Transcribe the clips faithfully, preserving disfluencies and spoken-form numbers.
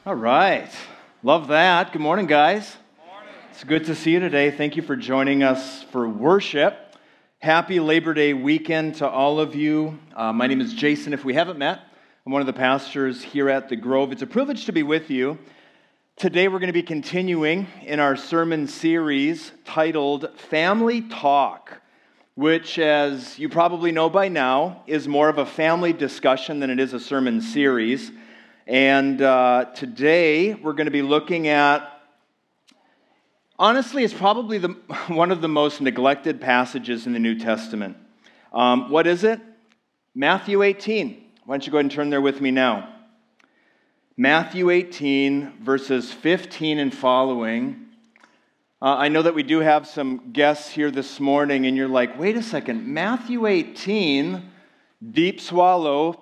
All right. Love that. Good morning, guys. Good morning. It's good to see you today. Thank you for joining us for worship. Happy Labor Day weekend to all of you. Uh, my name is Jason. If we haven't met, I'm one of the pastors here at the Grove. It's a privilege to be with you. Today we're going to be continuing in our sermon series titled Family Talk, which, as you probably know by now, is more of a family discussion than it is a sermon series. And uh, today we're going to be looking at, honestly, it's probably the, one of the most neglected passages in the New Testament. Um, what is it? Matthew eighteen. Why don't you go ahead and turn there with me now? Matthew eighteen, verses fifteen and following. Uh, I know that we do have some guests here this morning, and you're like, wait a second, Matthew eighteen, deep swallow,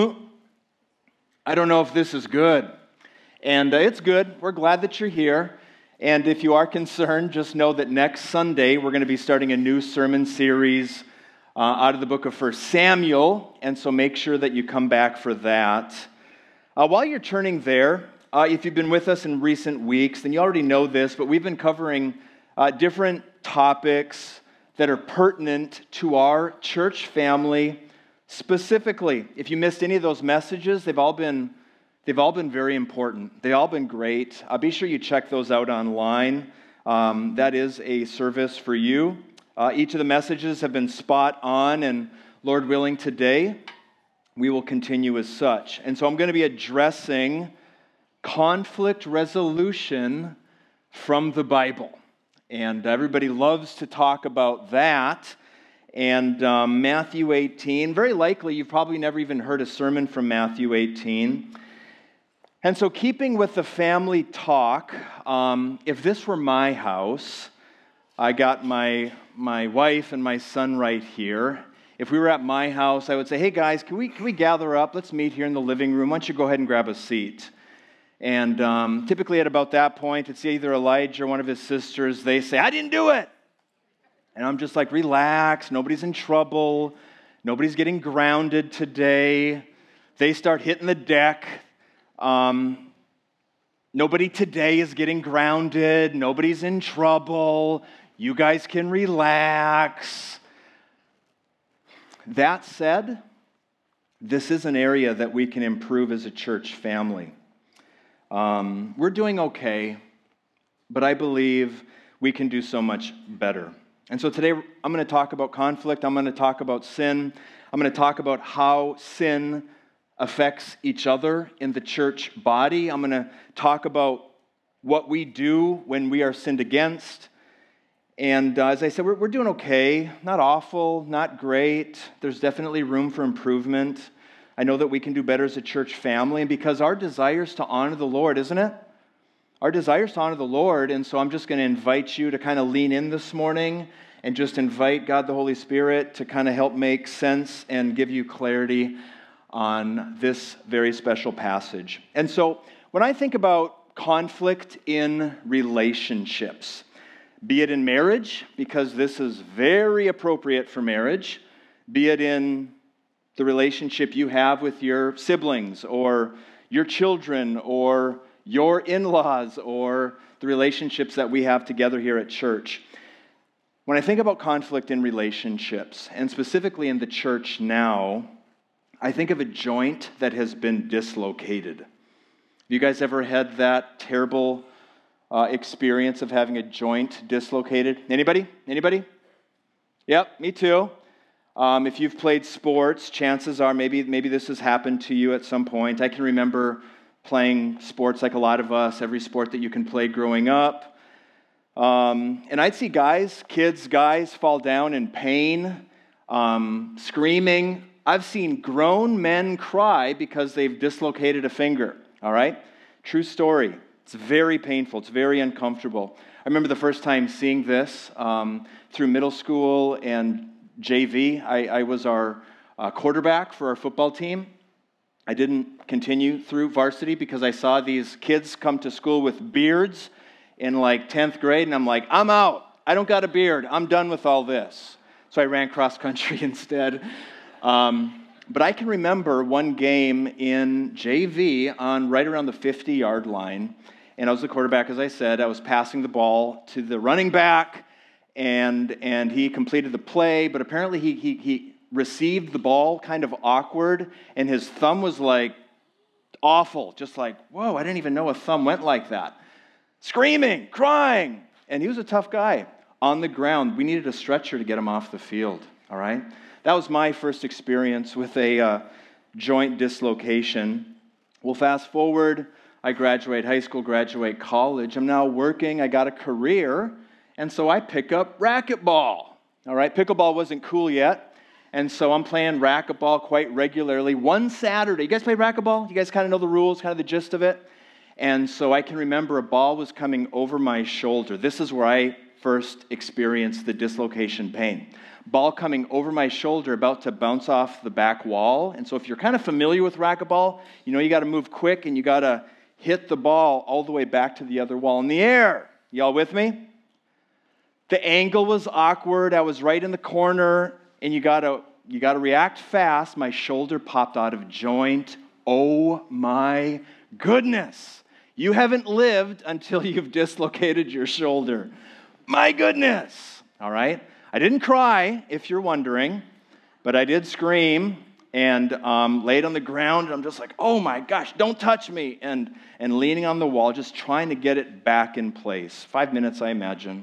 I don't know if this is good. And uh, it's good. We're glad that you're here. And if you are concerned, just know that next Sunday, we're going to be starting a new sermon series uh, out of the book of First Samuel, and so make sure that you come back for that. Uh, while you're turning there, Uh, if you've been with us in recent weeks, then you already know this, but we've been covering uh, different topics that are pertinent to our church family specifically. If you missed any of those messages, they've all been they've all been very important. They've all been great. Uh, be sure you check those out online. Um, that is a service for you. Uh, each of the messages have been spot on, and Lord willing, today we will continue as such. And so I'm going to be addressing conflict resolution from the Bible. And everybody loves to talk about that. And um, Matthew eighteen, very likely you've probably never even heard a sermon from Matthew eighteen. And so keeping with the family talk, um, if this were my house, I got my, my wife and my son right here. If we were at my house, I would say, hey guys, can we, can we gather up? Let's meet here in the living room. Why don't you go ahead and grab a seat? And um, typically at about that point, it's either Elijah or one of his sisters. They say, I didn't do it. And I'm just like, relax. Nobody's in trouble. Nobody's getting grounded today. They start hitting the deck. Um, nobody today is getting grounded. Nobody's in trouble. You guys can relax. That said, this is an area that we can improve as a church family. Um, we're doing okay, but I believe we can do so much better. And so today I'm going to talk about conflict. I'm going to talk about sin. I'm going to talk about how sin affects each other in the church body. I'm going to talk about what we do when we are sinned against. And uh, as I said, we're, we're doing okay. Not awful, not great. There's definitely room for improvement. I know that we can do better as a church family, and because our desire is to honor the Lord, isn't it? Our desire is to honor the Lord, and so I'm just going to invite you to kind of lean in this morning and just invite God the Holy Spirit to kind of help make sense and give you clarity on this very special passage. And so when I think about conflict in relationships, be it in marriage, because this is very appropriate for marriage, be it in the relationship you have with your siblings or your children or your in-laws or the relationships that we have together here at church. When I think about conflict in relationships, and specifically in the church now, I think of a joint that has been dislocated. Have you guys ever had that terrible uh, experience of having a joint dislocated? Anybody? Anybody? Yep, me too. Um, if you've played sports, chances are maybe maybe this has happened to you at some point. I can remember playing sports like a lot of us, every sport that you can play growing up. Um, and I'd see guys, kids, guys fall down in pain, um, screaming. I've seen grown men cry because they've dislocated a finger, all right? True story. It's very painful. It's very uncomfortable. I remember the first time seeing this um, through middle school and J V. I, I was our uh, quarterback for our football team. I didn't continue through varsity because I saw these kids come to school with beards in like tenth grade, and I'm like, I'm out. I don't got a beard. I'm done with all this. So I ran cross country instead. Um, But I can remember one game in J V on right around the fifty-yard line, and I was the quarterback, as I said. I was passing the ball to the running back, and and he completed the play, but apparently he he he received the ball kind of awkward, and his thumb was like awful, just like, whoa, I didn't even know a thumb went like that. Screaming, crying, and he was a tough guy. On the ground, we needed a stretcher to get him off the field, all right? That was my first experience with a uh, joint dislocation. Well, fast forward, I graduate high school, graduate college. I'm now working, I got a career, and so I pick up racquetball, all right? Pickleball wasn't cool yet, and so I'm playing racquetball quite regularly. One Saturday, you guys play racquetball? You guys kind of know the rules, kind of the gist of it? And so I can remember a ball was coming over my shoulder. This is where I first experienced the dislocation pain. Ball coming over my shoulder, about to bounce off the back wall. And so if you're kind of familiar with racquetball, you know you got to move quick and you got to hit the ball all the way back to the other wall in the air. Y'all with me? The angle was awkward. I was right in the corner, and you got to you got to react fast. My shoulder popped out of joint. Oh my goodness. You haven't lived until you've dislocated your shoulder. My goodness. All right? I didn't cry, if you're wondering, but I did scream and um, laid on the ground, and I'm just like, oh my gosh, don't touch me, and, and leaning on the wall, just trying to get it back in place. Five minutes, I imagine.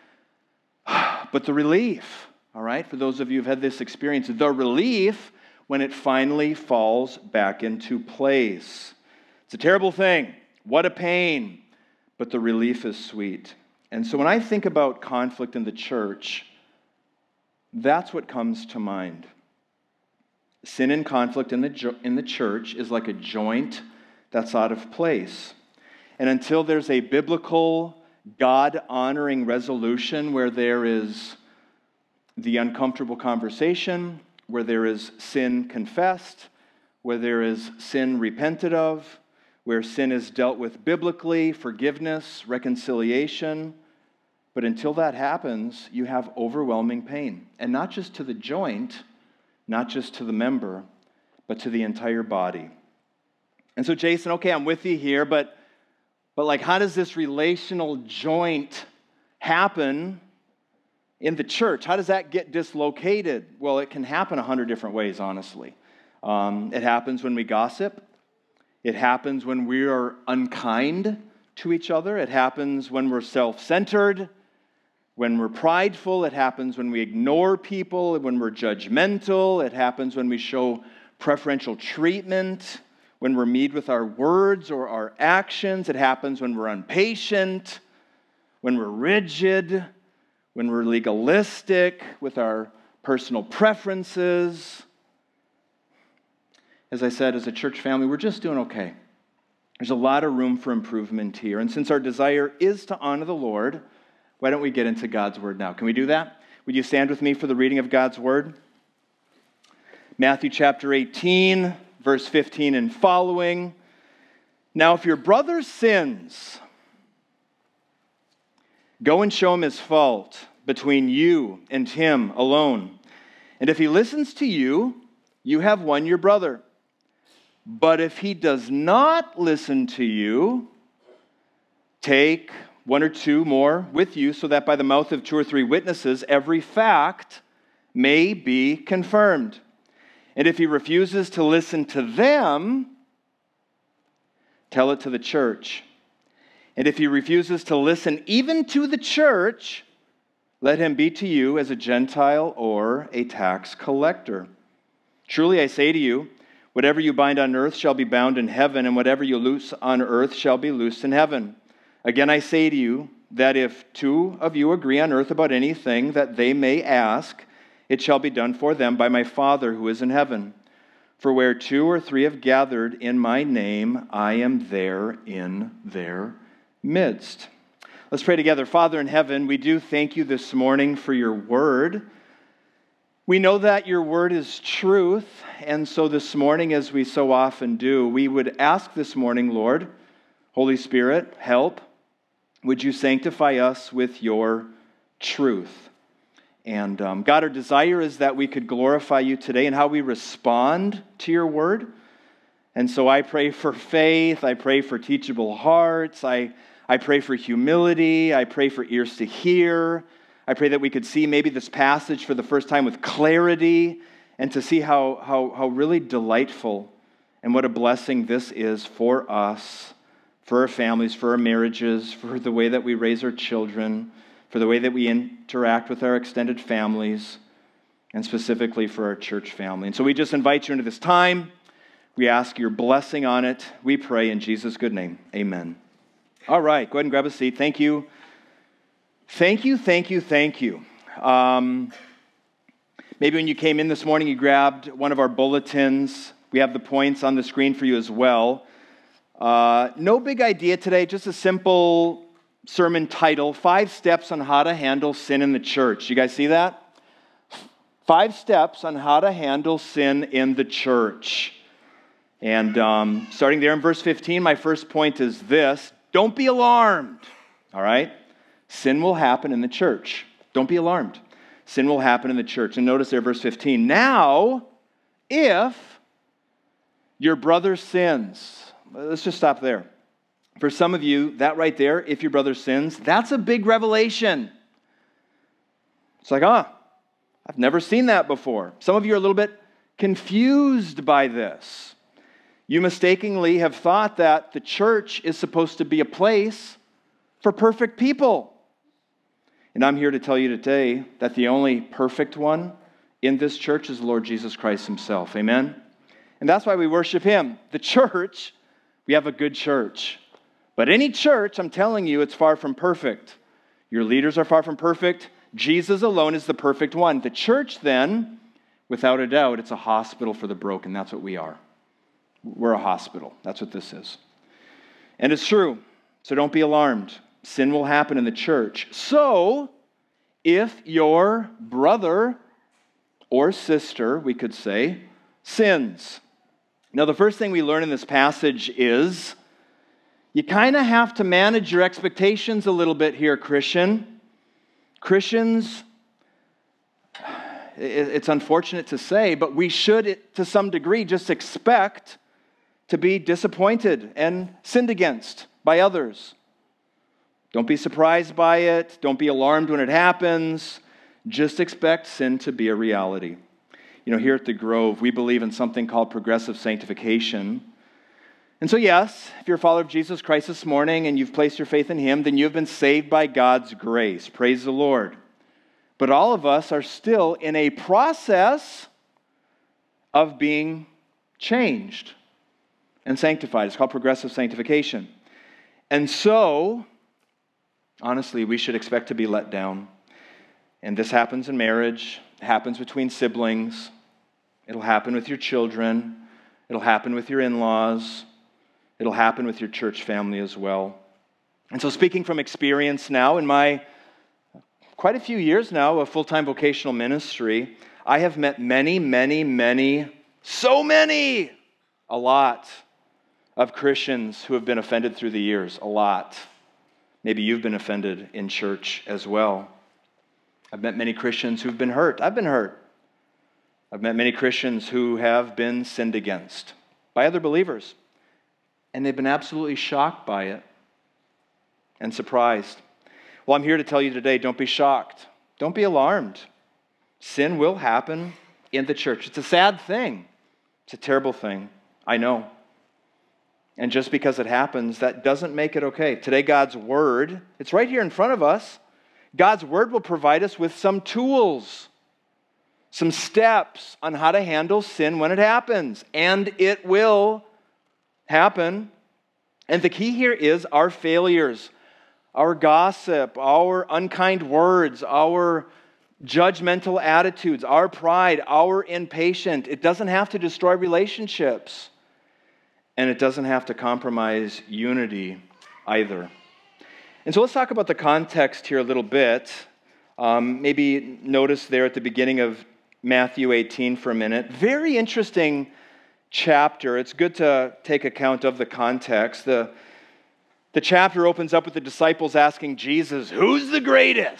But the relief, all right, for those of you who've had this experience, the relief when it finally falls back into place. It's a terrible thing. What a pain. But the relief is sweet. And so when I think about conflict in the church, that's what comes to mind. Sin and conflict in the jo- in the church is like a joint that's out of place. And until there's a biblical, God-honoring resolution where there is the uncomfortable conversation, where there is sin confessed, where there is sin repented of, where sin is dealt with biblically, forgiveness, reconciliation. But until that happens, you have overwhelming pain. And not just to the joint, not just to the member, but to the entire body. And so, Jason, okay, I'm with you here, but, but like, how does this relational joint happen in the church? How does that get dislocated? Well, it can happen a hundred different ways, honestly. Um, it happens when we gossip. It happens when we are unkind to each other. It happens when we're self-centered, when we're prideful. It happens when we ignore people, when we're judgmental. It happens when we show preferential treatment, when we're mean with our words or our actions. It happens when we're impatient, when we're rigid, when we're legalistic with our personal preferences. As I said, as a church family, we're just doing okay. There's a lot of room for improvement here. And since our desire is to honor the Lord, why don't we get into God's Word now? Can we do that? Would you stand with me for the reading of God's Word? Matthew chapter eighteen, verse fifteen and following. Now, if your brother sins, go and show him his fault between you and him alone. And if he listens to you, you have won your brother. But if he does not listen to you, take one or two more with you, so that by the mouth of two or three witnesses every fact may be confirmed. And if he refuses to listen to them, tell it to the church. And if he refuses to listen even to the church, let him be to you as a Gentile or a tax collector. Truly I say to you, whatever you bind on earth shall be bound in heaven, and whatever you loose on earth shall be loosed in heaven. Again I say to you, that if two of you agree on earth about anything that they may ask, it shall be done for them by my Father who is in heaven. For where two or three have gathered in my name, I am there in their midst. Let's pray together. Father in heaven, we do thank you this morning for your word. We know that your word is truth, and so this morning, as we so often do, we would ask this morning, Lord, Holy Spirit, help. Would you sanctify us with your truth? And um, God, our desire is that we could glorify you today in how we respond to your word. And so I pray for faith. I pray for teachable hearts. I, I pray for humility. I pray for ears to hear. I pray that we could see maybe this passage for the first time with clarity and to see how, how, how really delightful and what a blessing this is for us, for our families, for our marriages, for the way that we raise our children, for the way that we interact with our extended families, and specifically for our church family. And so we just invite you into this time. We ask your blessing on it. We pray in Jesus' good name. Amen. All right, go ahead and grab a seat. Thank you. Thank you, thank you, thank you. Um, maybe when you came in this morning, you grabbed one of our bulletins. We have the points on the screen for you as well. Uh, no big idea today, just a simple sermon title, Five Steps on How to Handle Sin in the Church. You guys see that? Five Steps on How to Handle Sin in the Church. And um, starting there in verse fifteen, my first point is this: don't be alarmed, all right? Sin will happen in the church. Don't be alarmed. Sin will happen in the church. And notice there, verse fifteen, now, if your brother sins, let's just stop there. For some of you, that right there, if your brother sins, that's a big revelation. It's like, ah, I've never seen that before. Some of you are a little bit confused by this. You mistakenly have thought that the church is supposed to be a place for perfect people. And I'm here to tell you today that the only perfect one in this church is the Lord Jesus Christ himself. Amen? And that's why we worship him. The church, we have a good church. But any church, I'm telling you, it's far from perfect. Your leaders are far from perfect. Jesus alone is the perfect one. The church, then, without a doubt, it's a hospital for the broken. That's what we are. We're a hospital. That's what this is. And it's true. So don't be alarmed. Sin will happen in the church. So, if your brother or sister, we could say, sins. Now, the first thing we learn in this passage is you kind of have to manage your expectations a little bit here, Christian. Christians, it's unfortunate to say, but we should, to some degree, just expect to be disappointed and sinned against by others. Don't be surprised by it. Don't be alarmed when it happens. Just expect sin to be a reality. You know, here at the Grove, we believe in something called progressive sanctification. And so, yes, if you're a follower of Jesus Christ this morning and you've placed your faith in him, then you've been saved by God's grace. Praise the Lord. But all of us are still in a process of being changed and sanctified. It's called progressive sanctification. And so, honestly, we should expect to be let down. And this happens in marriage. It happens between siblings. It'll happen with your children. It'll happen with your in-laws. It'll happen with your church family as well. And so speaking from experience now, in my quite a few years now of full-time vocational ministry, I have met many, many, many, so many, a lot of Christians who have been offended through the years. A lot. Maybe you've been offended in church as well. I've met many Christians who've been hurt. I've been hurt. I've met many Christians who have been sinned against by other believers. And they've been absolutely shocked by it and surprised. Well, I'm here to tell you today, don't be shocked. Don't be alarmed. Sin will happen in the church. It's a sad thing. It's a terrible thing. I know. And just because it happens, that doesn't make it okay. Today, God's Word, it's right here in front of us. God's Word will provide us with some tools, some steps on how to handle sin when it happens. And it will happen. And the key here is our failures, our gossip, our unkind words, our judgmental attitudes, our pride, our impatience. It doesn't have to destroy relationships. And it doesn't have to compromise unity either. And so let's talk about the context here a little bit. Um, maybe notice there at the beginning of Matthew eighteen for a minute. Very interesting chapter. It's good to take account of the context. The, the chapter opens up with the disciples asking Jesus, who's the greatest?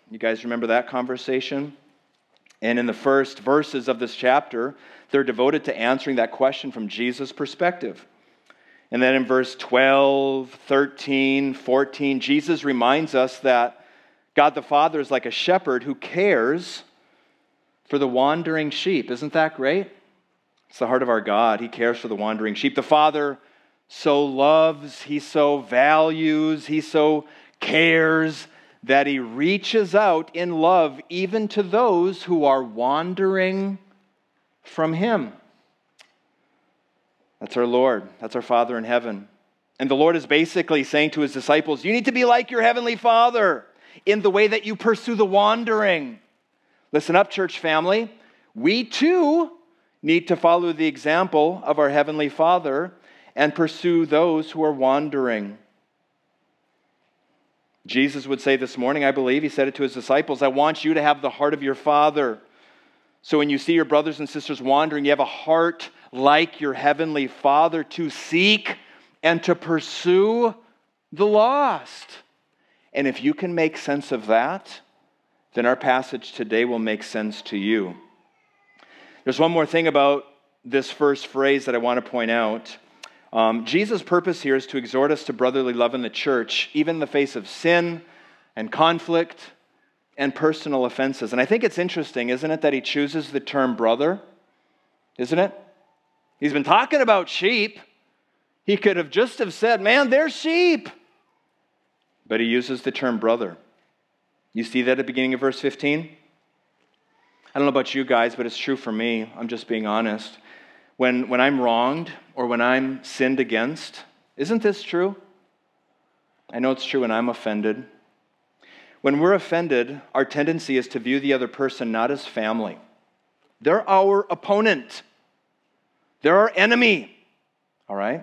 You guys remember that conversation? And in the first verses of this chapter, they're devoted to answering that question from Jesus' perspective. And then in verse twelve, thirteen, fourteen, Jesus reminds us that God the Father is like a shepherd who cares for the wandering sheep. Isn't that great? It's the heart of our God. He cares for the wandering sheep. The Father so loves, He so values, He so cares that He reaches out in love even to those who are wandering from Him. That's our Lord. That's our Father in heaven. And the Lord is basically saying to His disciples, you need to be like your Heavenly Father in the way that you pursue the wandering. Listen up, church family. We too need to follow the example of our Heavenly Father and pursue those who are wandering. Jesus would say this morning, I believe, He said it to His disciples, I want you to have the heart of your Father. So when you see your brothers and sisters wandering, you have a heart like your Heavenly Father to seek and to pursue the lost. And if you can make sense of that, then our passage today will make sense to you. There's one more thing about this first phrase that I want to point out. Um, Jesus' purpose here is to exhort us to brotherly love in the church, even in the face of sin and conflict and personal offenses. And I think it's interesting, isn't it, that He chooses the term brother? Isn't it? He's been talking about sheep. He could have just have said, man, they're sheep. But He uses the term brother. You see that at the beginning of verse fifteen? I don't know about you guys, but it's true for me. I'm just being honest. When, when I'm wronged or when I'm sinned against, isn't this true? I know it's true when I'm offended. When we're offended, our tendency is to view the other person not as family. They're our opponent. They're our enemy. All right?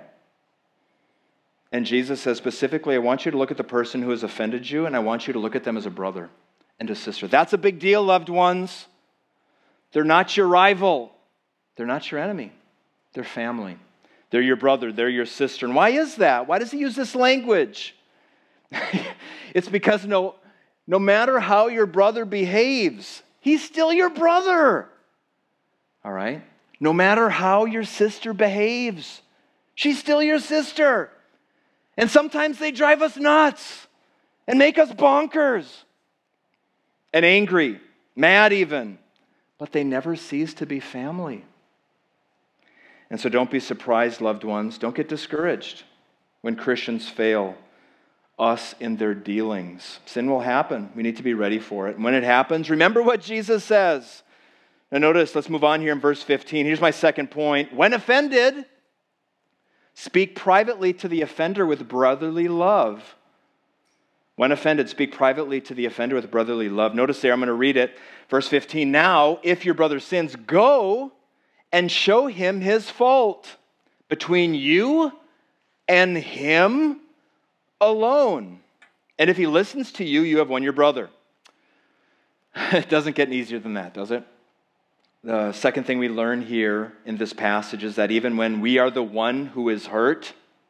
And Jesus says specifically, I want you to look at the person who has offended you, and I want you to look at them as a brother and a sister. That's a big deal, loved ones. They're not your rival. They're not your enemy. They're family. They're your brother. They're your sister. And why is that? Why does He use this language? It's because no, no matter how your brother behaves, he's still your brother. All right? No matter how your sister behaves, she's still your sister. And sometimes they drive us nuts and make us bonkers and angry, mad even. But they never cease to be family. And so don't be surprised, loved ones. Don't get discouraged when Christians fail us in their dealings. Sin will happen. We need to be ready for it. And when it happens, remember what Jesus says. Now notice, let's move on here in verse fifteen. Here's my second point. When offended, speak privately to the offender with brotherly love. When offended, speak privately to the offender with brotherly love. Notice there, I'm going to read it. Verse fifteen, now, if your brother sins, go and show him his fault between you and him alone. And if he listens to you, you have won your brother. It doesn't get easier than that, does it? The second thing we learn here in this passage is that even when we are the one who is hurt,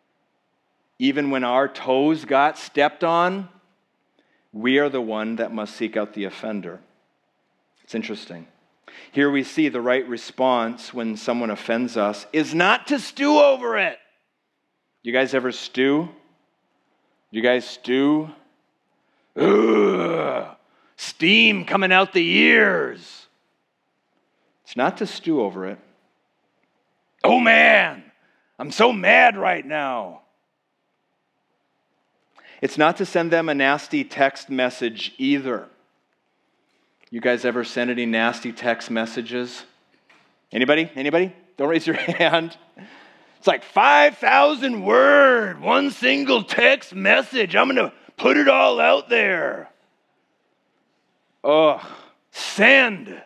even when our toes got stepped on, we are the one that must seek out the offender. It's interesting. Here we see the right response when someone offends us is not to stew over it. You guys ever stew? You guys stew? Ugh, steam coming out the ears. It's not to stew over it. Oh man, I'm so mad right now. It's not to send them a nasty text message either. You guys ever send any nasty text messages? Anybody? Anybody? Don't raise your hand. It's like five thousand word, one single text message. I'm going to put it all out there. Oh, send.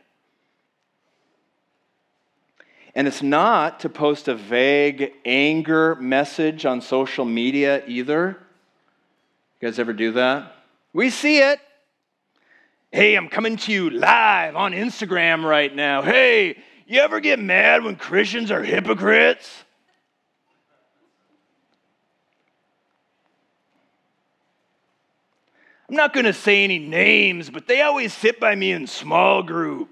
And it's not to post a vague anger message on social media either. You guys ever do that? We see it. Hey, I'm coming to you live on Instagram right now. Hey, you ever get mad when Christians are hypocrites? I'm not going to say any names, but they always sit by me in small group.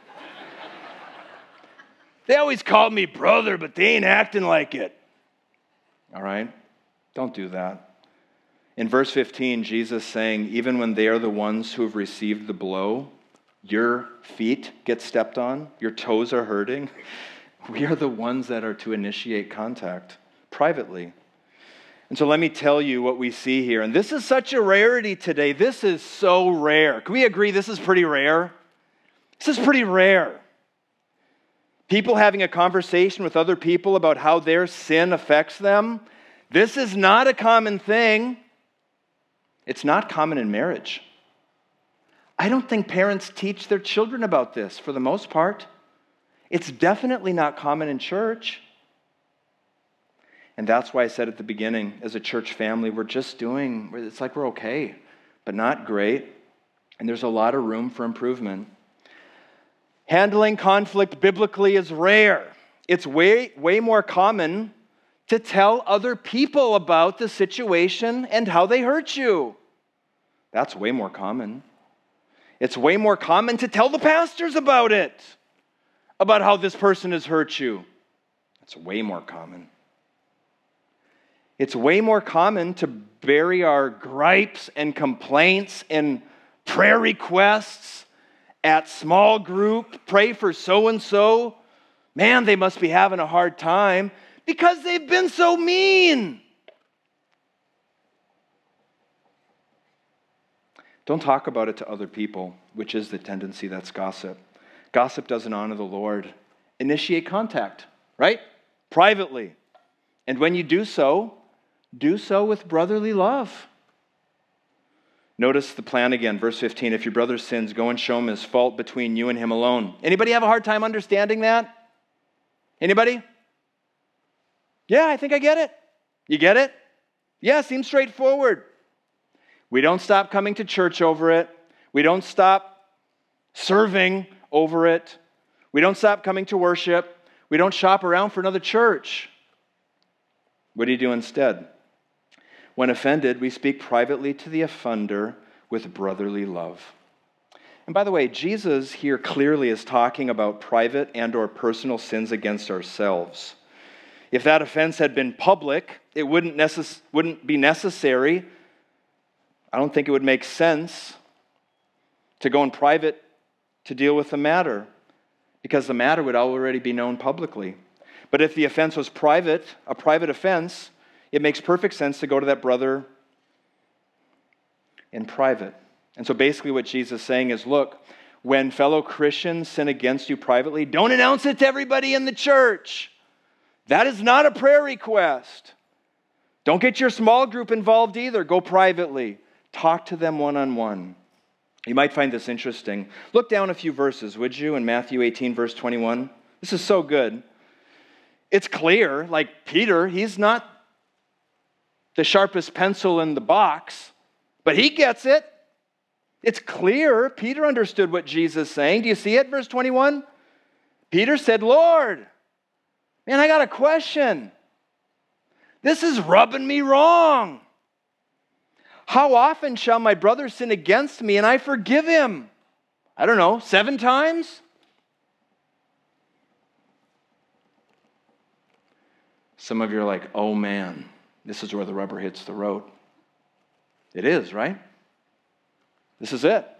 They always call me brother, but they ain't acting like it. All right? Don't do that. In verse fifteen, Jesus saying, even when they are the ones who have received the blow, your feet get stepped on, your toes are hurting. We are the ones that are to initiate contact privately. And so let me tell you what we see here. And this is such a rarity today. This is so rare. Can we agree this is pretty rare? This is pretty rare. People having a conversation with other people about how their sin affects them. This is not a common thing. It's not common in marriage. I don't think parents teach their children about this for the most part. It's definitely not common in church. And that's why I said at the beginning, as a church family, we're just doing, it's like we're okay, but not great. And there's a lot of room for improvement. Handling conflict biblically is rare. It's way, way more common to tell other people about the situation and how they hurt you. That's way more common. It's way more common to tell the pastors about it, about how this person has hurt you. It's way more common. It's way more common to bury our gripes and complaints and prayer requests at small group. Pray for so-and-so. Man, they must be having a hard time because they've been so mean. Don't talk about it to other people, which is the tendency that's gossip. Gossip doesn't honor the Lord. Initiate contact, right? Privately. And when you do so, do so with brotherly love. Notice the plan again, verse fifteen. If your brother sins, go and show him his fault between you and him alone. Anybody have a hard time understanding that? Anybody? Yeah, I think I get it. You get it? Yeah, seems straightforward. We don't stop coming to church over it. We don't stop serving over it. We don't stop coming to worship. We don't shop around for another church. What do you do instead? When offended, we speak privately to the offender with brotherly love. And by the way, Jesus here clearly is talking about private and or personal sins against ourselves. If that offense had been public, it wouldn't, necess- wouldn't be necessary. I don't think it would make sense to go in private to deal with the matter, because the matter would already be known publicly. But if the offense was private, a private offense, it makes perfect sense to go to that brother in private. And so basically what Jesus is saying is, look, when fellow Christians sin against you privately, don't announce it to everybody in the church. That is not a prayer request. Don't get your small group involved either. Go privately. Talk to them one-on-one. You might find this interesting. Look down a few verses, would you, in Matthew eighteen, verse twenty-one. This is so good. It's clear, like Peter, he's not the sharpest pencil in the box, but he gets it. It's clear. Peter understood what Jesus is saying. Do you see it, verse twenty-one? Peter said, Lord, man, I got a question. This is rubbing me wrong. How often shall my brother sin against me and I forgive him? I don't know, seven times? Some of you are like, oh man, this is where the rubber hits the road. It is, right? This is it.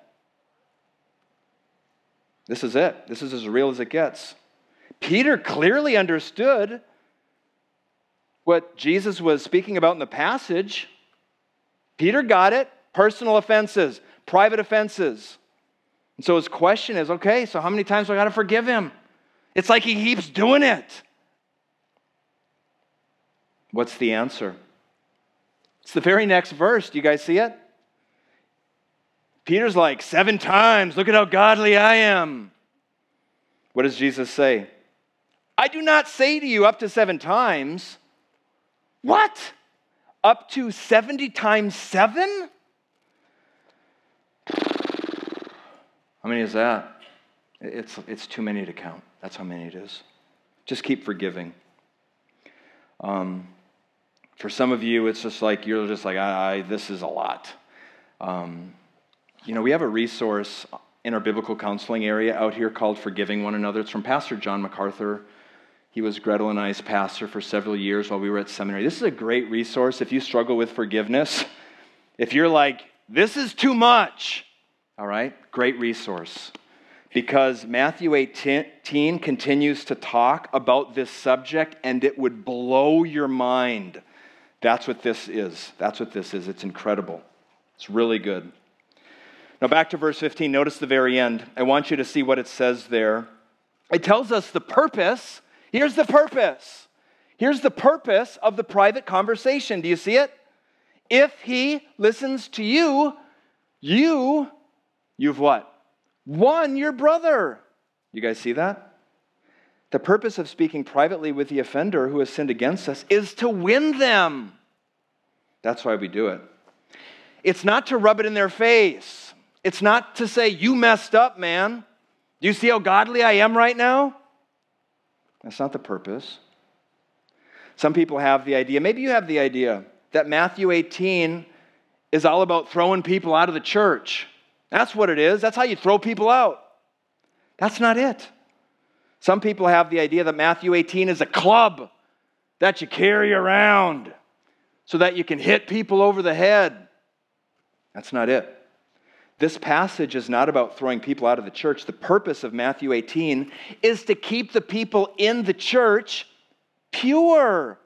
This is it. This is as real as it gets. Peter clearly understood what Jesus was speaking about in the passage. Peter got it. Personal offenses, private offenses. And so his question is, okay, so how many times do I got to forgive him? It's like he keeps doing it. What's the answer? It's the very next verse. Do you guys see it? Peter's like, seven times. Look at how godly I am. What does Jesus say? I do not say to you up to seven times. What? Up to seventy times seven? How many is that? It's, it's too many to count. That's how many it is. Just keep forgiving. Um, for some of you, it's just like, you're just like, I, I, this is a lot. Um, you know, we have a resource in our biblical counseling area out here called Forgiving One Another. It's from Pastor John MacArthur. He was Gretel and I's pastor for several years while we were at seminary. This is a great resource if you struggle with forgiveness. If you're like, this is too much, all right, great resource. Because Matthew eighteen continues to talk about this subject, and it would blow your mind. That's what this is. That's what this is. It's incredible. It's really good. Now back to verse fifteen. Notice the very end. I want you to see what it says there. It tells us the purpose. Here's the purpose. Here's the purpose of the private conversation. Do you see it? If he listens to you, you, you've what? Won your brother. You guys see that? The purpose of speaking privately with the offender who has sinned against us is to win them. That's why we do it. It's not to rub it in their face. It's not to say, you messed up, man. Do you see how godly I am right now? That's not the purpose. Some people have the idea, maybe you have the idea, that Matthew eighteen is all about throwing people out of the church. That's what it is. That's how you throw people out. That's not it. Some people have the idea that Matthew eighteen is a club that you carry around so that you can hit people over the head. That's not it. This passage is not about throwing people out of the church. The purpose of Matthew eighteen is to keep the people in the church pure.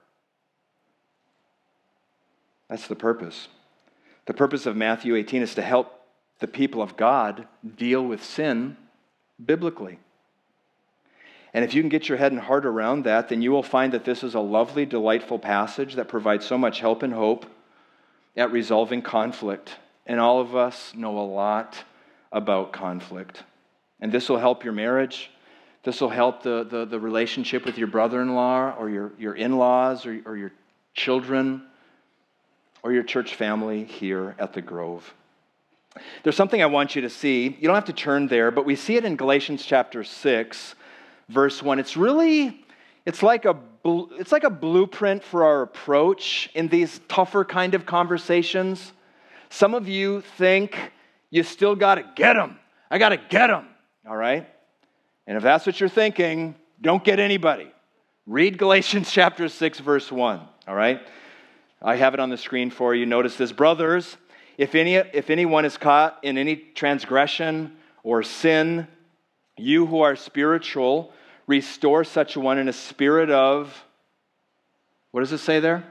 That's the purpose. The purpose of Matthew eighteen is to help the people of God deal with sin biblically. And if you can get your head and heart around that, then you will find that this is a lovely, delightful passage that provides so much help and hope at resolving conflict. And all of us know a lot about conflict. And this will help your marriage. This will help the, the, the relationship with your brother-in-law or your, your in-laws or, or your children or your church family here at the Grove. There's something I want you to see. You don't have to turn there, but we see it in Galatians chapter six, verse one. It's really, it's like a, it's like a blueprint for our approach in these tougher kind of conversations. Some of you think you still got to get them. I got to get them, all right? And if that's what you're thinking, don't get anybody. Read Galatians chapter six, verse one, all right? I have it on the screen for you. Notice this. Brothers, if any if anyone is caught in any transgression or sin, you who are spiritual, restore such a one in a spirit of, what does it say there?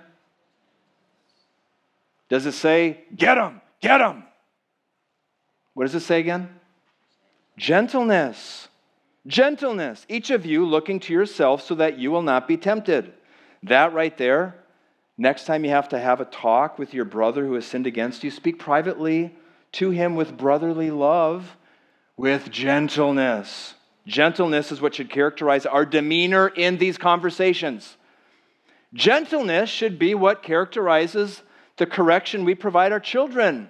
Does it say, get him, get him? What does it say again? Gentleness. Gentleness. Each of you looking to yourself so that you will not be tempted. That right there, next time you have to have a talk with your brother who has sinned against you, speak privately to him with brotherly love, with gentleness. Gentleness is what should characterize our demeanor in these conversations. Gentleness should be what characterizes the correction we provide our children.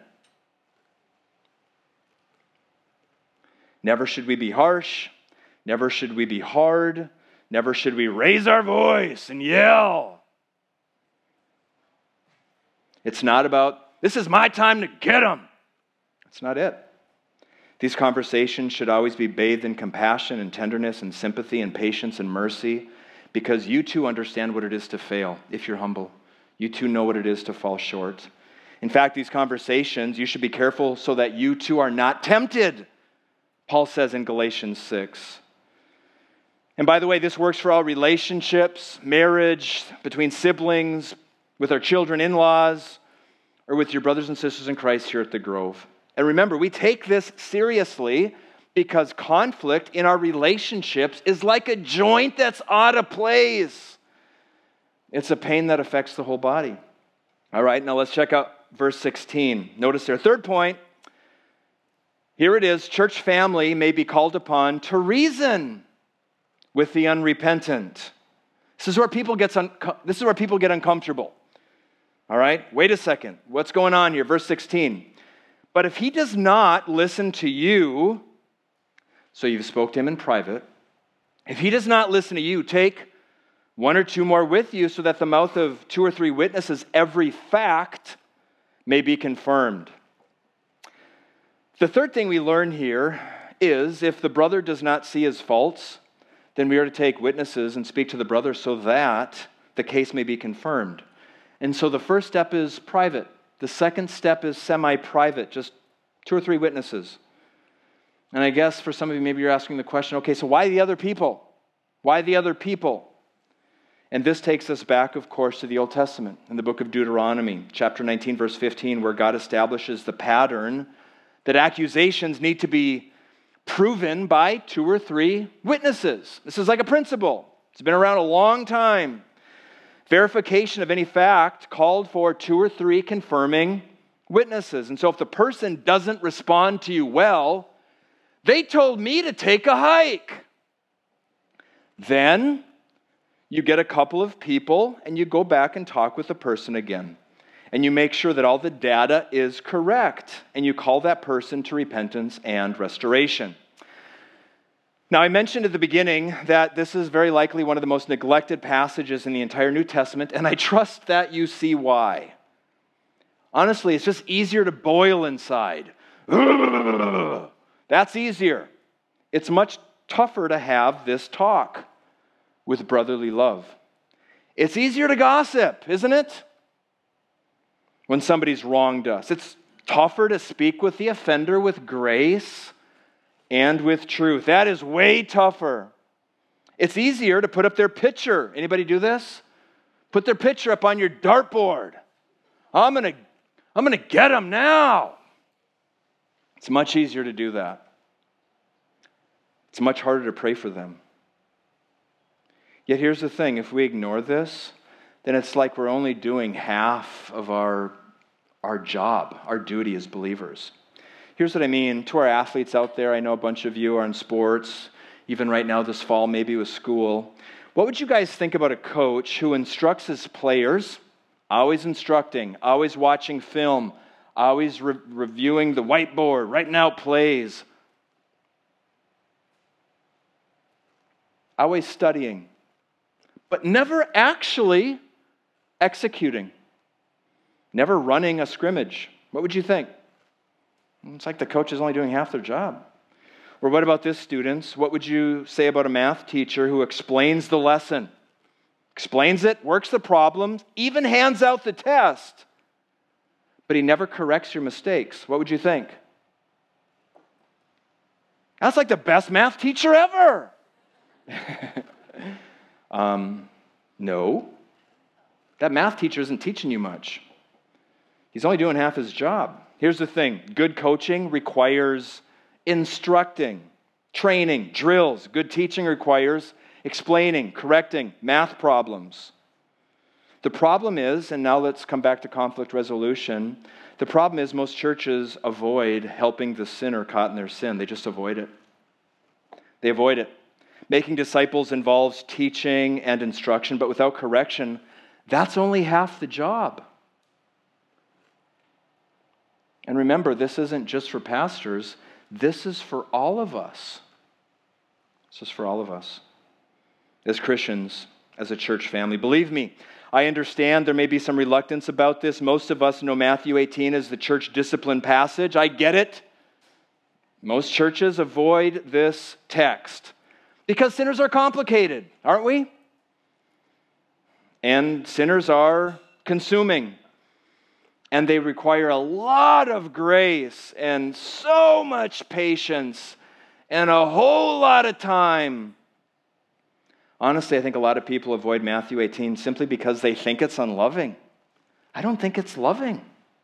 Never should we be harsh. Never should we be hard. Never should we raise our voice and yell. It's not about, this is my time to get them. That's not it. These conversations should always be bathed in compassion and tenderness and sympathy and patience and mercy, because you too understand what it is to fail if you're humble. You too know what it is to fall short. In fact, these conversations, you should be careful so that you too are not tempted, Paul says in Galatians six. And by the way, this works for all relationships, marriage, between siblings, with our children, in-laws, or with your brothers and sisters in Christ here at the Grove. And remember, we take this seriously because conflict in our relationships is like a joint that's out of place. It's a pain that affects the whole body. All right, now let's check out verse sixteen. Notice their third point. Here it is, church family may be called upon to reason with the unrepentant. This is where people get un- this is where people get uncomfortable. All right, wait a second. What's going on here? Verse sixteen. But if he does not listen to you, so you've spoke to him in private, if he does not listen to you, take one or two more with you so that the mouth of two or three witnesses, every fact may be confirmed. The third thing we learn here is if the brother does not see his faults, then we are to take witnesses and speak to the brother so that the case may be confirmed. And so the first step is private. The second step is semi-private, just two or three witnesses. And I guess for some of you, maybe you're asking the question, okay, so why the other people? Why the other people? And this takes us back, of course, to the Old Testament, in the book of Deuteronomy, chapter nineteen, verse fifteen, where God establishes the pattern that accusations need to be proven by two or three witnesses. This is like a principle. It's been around a long time. Verification of any fact called for two or three confirming witnesses. And so if the person doesn't respond to you well, they told me to take a hike. Then you get a couple of people and you go back and talk with the person again. And you make sure that all the data is correct. And you call that person to repentance and restoration. Now, I mentioned at the beginning that this is very likely one of the most neglected passages in the entire New Testament, and I trust that you see why. Honestly, it's just easier to boil inside. That's easier. It's much tougher to have this talk with brotherly love. It's easier to gossip, isn't it? When somebody's wronged us. It's tougher to speak with the offender with grace and with truth. That is way tougher. It's easier to put up their picture. Anybody do this? Put their picture up on your dartboard. I'm going to I'm going to get them now. It's much easier to do that. It's much harder to pray for them. Yet here's the thing, if we ignore this, then it's like we're only doing half of our, our job, our duty as believers. Here's what I mean. To our athletes out there, I know a bunch of you are in sports, even right now this fall, maybe with school. What would you guys think about a coach who instructs his players, always instructing, always watching film, always re- reviewing the whiteboard, writing out plays, always studying, but never actually executing, never running a scrimmage? What would you think? It's like the coach is only doing half their job. Or what about this, students? What would you say about a math teacher who explains the lesson, explains it, works the problems, even hands out the test, but he never corrects your mistakes? What would you think? That's like the best math teacher ever. um, no. That math teacher isn't teaching you much. He's only doing half his job. Here's the thing. Good coaching requires instructing, training, drills. Good teaching requires explaining, correcting math problems. The problem is, and now let's come back to conflict resolution, the problem is most churches avoid helping the sinner caught in their sin. They just avoid it. They avoid it. Making disciples involves teaching and instruction, but without correction, that's only half the job. And remember, this isn't just for pastors. This is for all of us. This is for all of us. As Christians, as a church family. Believe me, I understand there may be some reluctance about this. Most of us know Matthew eighteen as the church discipline passage. I get it. Most churches avoid this text because sinners are complicated, aren't we? And sinners are consuming. And they require a lot of grace and so much patience and a whole lot of time. Honestly, I think a lot of people avoid Matthew eighteen simply because they think it's unloving. I don't think it's loving.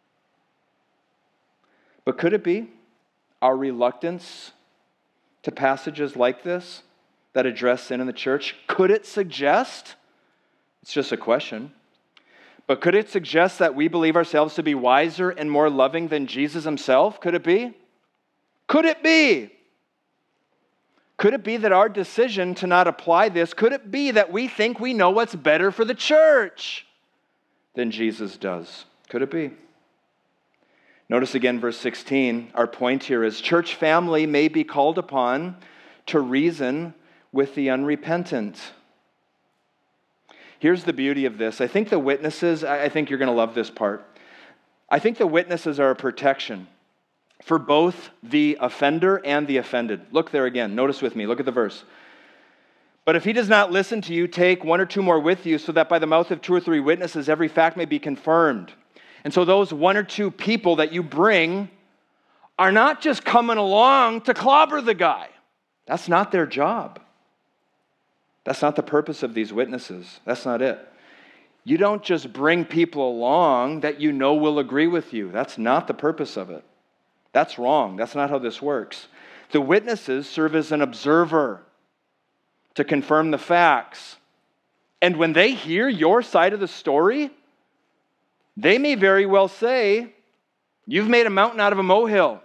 But could it be our reluctance to passages like this that address sin in the church? Could it suggest, it's just a question, but could it suggest that we believe ourselves to be wiser and more loving than Jesus himself? Could it be? Could it be? Could it be that our decision to not apply this, could it be that we think we know what's better for the church than Jesus does? Could it be? Notice again verse sixteen. Our point here is church family may be called upon to reason with the unrepentant. Here's the beauty of this. I think the witnesses, I think you're going to love this part. I think the witnesses are a protection. for both the offender and the offended. Look there again. Notice with me. Look at the verse. But if he does not listen to you, take one or two more with you, so that by the mouth of two or three witnesses every fact may be confirmed. And so those one or two people that you bring are not just coming along to clobber the guy. That's not their job. That's not the purpose of these witnesses. That's not it. You don't just bring people along that you know will agree with you. That's not the purpose of it. That's wrong. That's not how this works. The witnesses serve as an observer to confirm the facts. And when they hear your side of the story, they may very well say, you've made a mountain out of a molehill.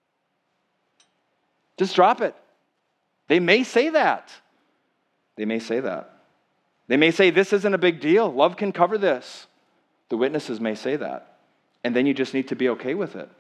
Just drop it. They may say that. They may say that. They may say, this isn't a big deal. Love can cover this. The witnesses may say that. And then you just need to be okay with it.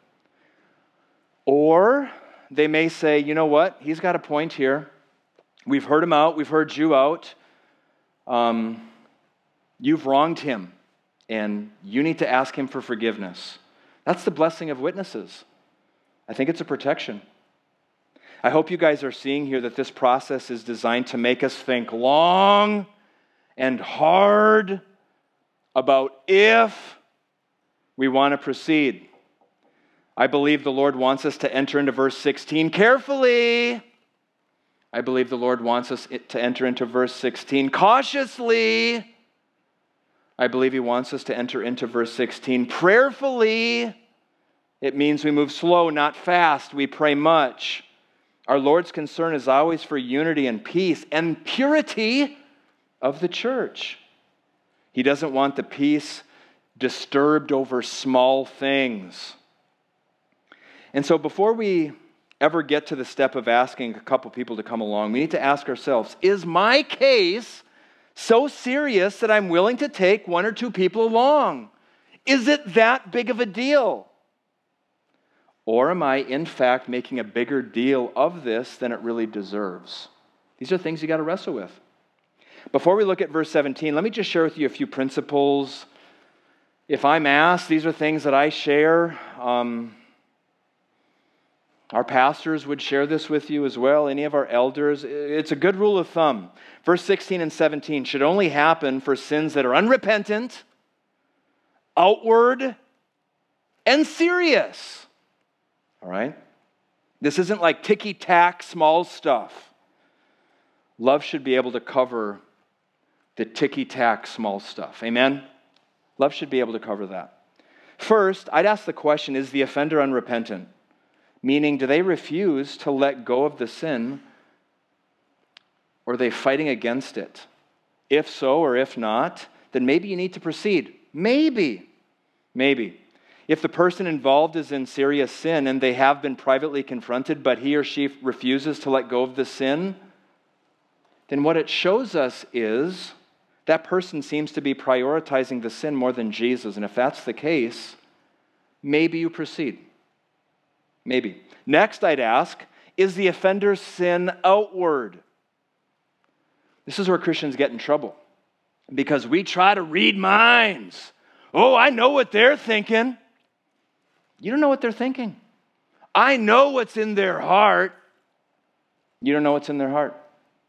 Or they may say, you know what? He's got a point here. We've heard him out. We've heard you out. Um, you've wronged him. And you need to ask him for forgiveness. That's the blessing of witnesses. I think it's a protection. I hope you guys are seeing here that this process is designed to make us think long and hard about if we want to proceed. I believe the Lord wants us to enter into verse sixteen carefully. I believe the Lord wants us to enter into verse sixteen cautiously. I believe He wants us to enter into verse sixteen prayerfully. It means we move slow, not fast. We pray much. Our Lord's concern is always for unity and peace and purity of the church. He doesn't want the peace disturbed over small things. And so before we ever get to the step of asking a couple people to come along, we need to ask ourselves, is my case so serious that I'm willing to take one or two people along? Is it that big of a deal? Or am I, in fact, making a bigger deal of this than it really deserves? These are things you got to wrestle with. Before we look at verse seventeen, let me just share with you a few principles. If I'm asked, these are things that I share. Um, our pastors would share this with you as well, any of our elders. It's a good rule of thumb. Verse sixteen and seventeen should only happen for sins that are unrepentant, outward, and serious. All right? This isn't like ticky-tack small stuff. Love should be able to cover the ticky-tack small stuff. Amen? Love should be able to cover that. First, I'd ask the question, is the offender unrepentant? Meaning, do they refuse to let go of the sin, or are they fighting against it? If so, or if not, then maybe you need to proceed. Maybe. Maybe. If the person involved is in serious sin and they have been privately confronted, but he or she refuses to let go of the sin, then what it shows us is that person seems to be prioritizing the sin more than Jesus. And if that's the case, maybe you proceed. Maybe. Next, I'd ask, is the offender's sin outward? This is where Christians get in trouble. Because we try to read minds. Oh, I know what they're thinking. You don't know what they're thinking. I know what's in their heart. You don't know what's in their heart.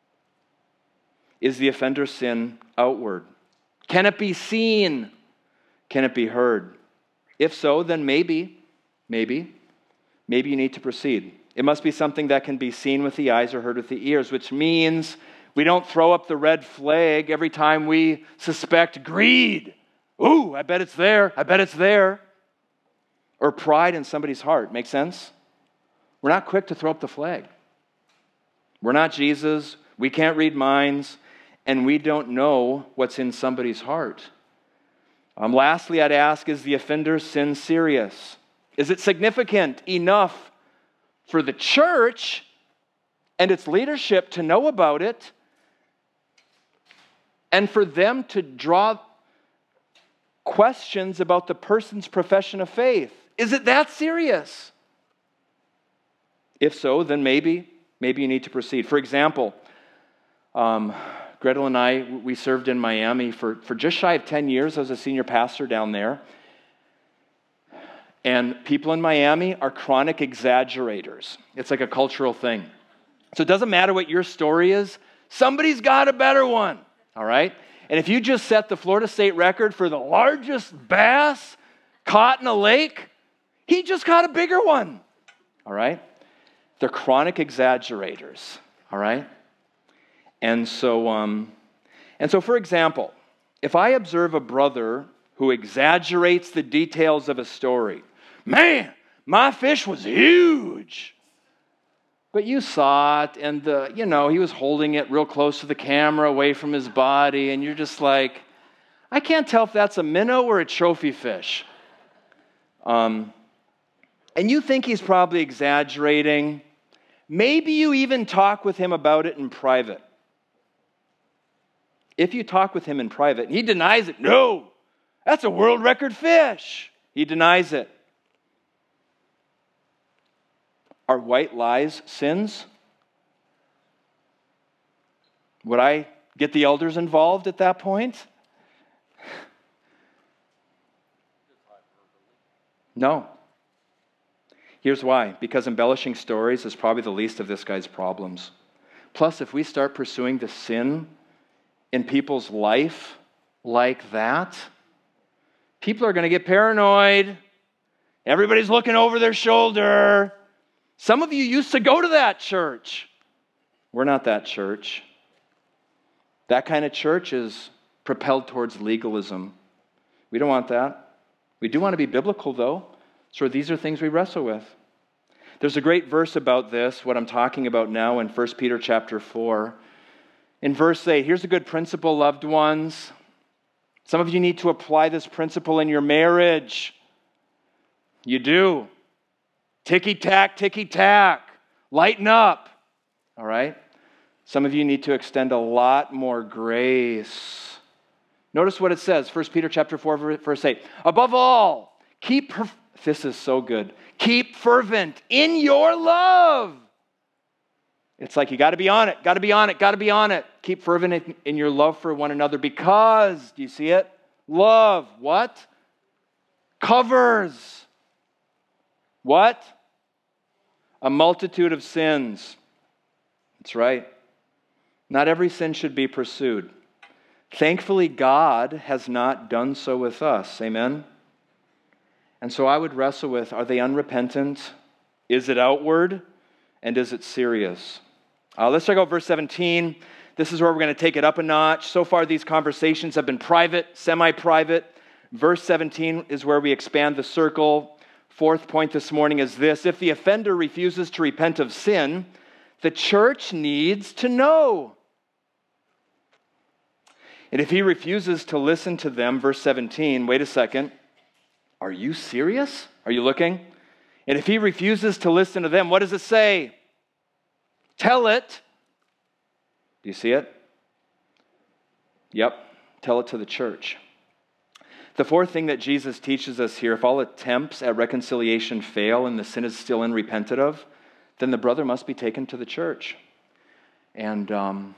Is the offender's sin outward? Can it be seen? Can it be heard? If so, then maybe, maybe, maybe you need to proceed. It must be something that can be seen with the eyes or heard with the ears, which means we don't throw up the red flag every time we suspect greed. Ooh, I bet it's there. I bet it's there. Or pride in somebody's heart. Make sense? We're not quick to throw up the flag. We're not Jesus. We can't read minds. And we don't know what's in somebody's heart. Um, lastly, I'd ask, is the offender's sin serious? Is it significant enough for the church and its leadership to know about it and for them to draw questions about the person's profession of faith? Is it that serious? If so, then maybe, maybe you need to proceed. For example, um, Gretel and I, we served in Miami for, for just shy of ten years. I was a senior pastor down there. And people in Miami are chronic exaggerators. It's like a cultural thing. So it doesn't matter what your story is, somebody's got a better one, all right? And if you just set the Florida State record for the largest bass caught in a lake, he just caught a bigger one, all right? They're chronic exaggerators, all right? And so, um, and so, for example, if I observe a brother who exaggerates the details of a story, man, my fish was huge. But you saw it, and the, you know, he was holding it real close to the camera, away from his body, and you're just like, I can't tell if that's a minnow or a trophy fish. Um, and you think he's probably exaggerating. Maybe you even talk with him about it in private. If you talk with him in private, he denies it. No, that's a world record fish. He denies it. Are white lies sins? Would I get the elders involved at that point? No. Here's why. Because embellishing stories is probably the least of this guy's problems. Plus, if we start pursuing the sin in people's life like that, people are going to get paranoid. Everybody's looking over their shoulder. Some of you used to go to that church. We're not that church. That kind of church is propelled towards legalism. We don't want that. We do want to be biblical, though. So these are things we wrestle with. There's a great verse about this, what I'm talking about now in First Peter chapter four. In verse eight, here's a good principle, loved ones. Some of you need to apply this principle in your marriage. You do. Ticky-tack, ticky-tack. Lighten up. All right? Some of you need to extend a lot more grace. Notice what it says, First Peter chapter four, verse eight. Above all, keep, perf- this is so good, keep fervent in your love. It's like you got to be on it, got to be on it, got to be on it. Keep fervent in, in your love for one another because, do you see it? Love, what? Covers. What? A multitude of sins. That's right. Not every sin should be pursued. Thankfully, God has not done so with us. Amen? And so I would wrestle with, are they unrepentant? Is it outward? And is it serious? Uh, let's check out verse seventeen. This is where we're going to take it up a notch. So far, these conversations have been private, semi-private. Verse seventeen is where we expand the circle. Fourth point this morning is this. If the offender refuses to repent of sin, the church needs to know. And if he refuses to listen to them, verse seventeen, wait a second. Are you serious? Are you looking? And if he refuses to listen to them, what does it say? Tell it. Do you see it? Yep. Tell it to the church. The fourth thing that Jesus teaches us here, if all attempts at reconciliation fail and the sin is still unrepented of, then the brother must be taken to the church. And um,